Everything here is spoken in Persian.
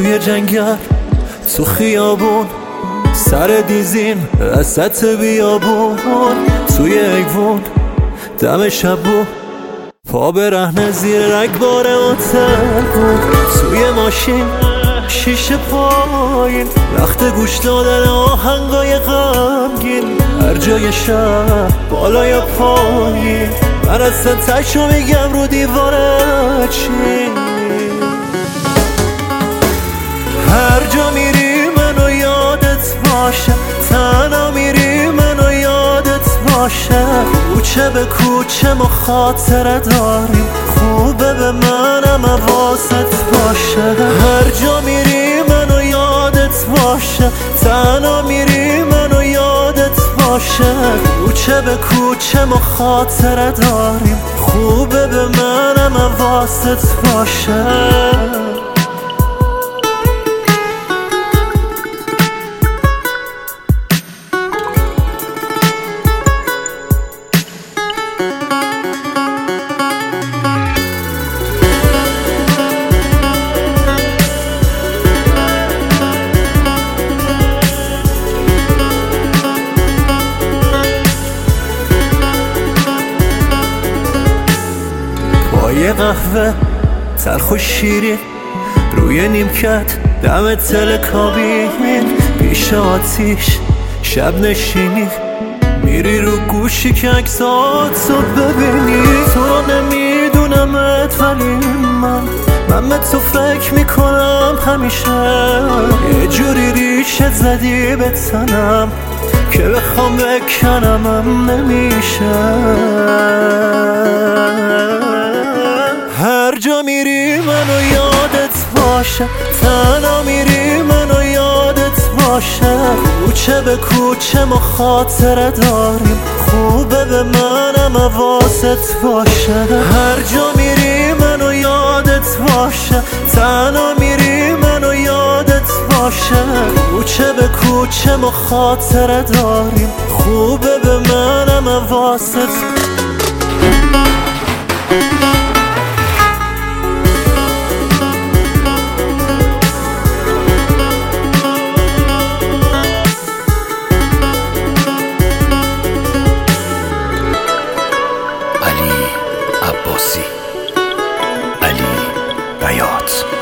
توی جنگل تو خیابون سر دیزیم وسط بیابون توی ایوون دم شبون پا برهنه زیر رگبار هتل بود توی ماشین شیشه پایین وقت گوش دادن آهنگای غمگین هر جای شهر بالا یا پایین من اصلا تشو میگم رو دیواره چی هر جا میری منو یادت باشه تنها میری منو یادت باشه کوچه به کوچه ما خاطره داریم خوبه به منم حواست باشه هر جا میری منو یادت باشه تنها میری منو یادت باشه کوچه به کوچه ما خاطره داریم خوبه به منم حواست باشه یه قهوه تلخ و شیرین روی نیمکت دم تل کابین پیش آتیش شب نشینی میری رو گوشی که عکساتو ببینی تو رو نمیدونمت ولی من به تو فکر میکنم همیشه یه جوری ریشه زدی به تنم که بخوام بکنمم نمیشه هر جا میری منو یادت باشه تنها میری منو یادت باشه کوچه به کوچه ما خاطره داریم خوبه به منم حواست باشه هر جا میری منو یادت باشه تنها میری منو یادت باشه کوچه به کوچه ما خاطره داریم خوبه به منم حواست علی عباسی علی بیات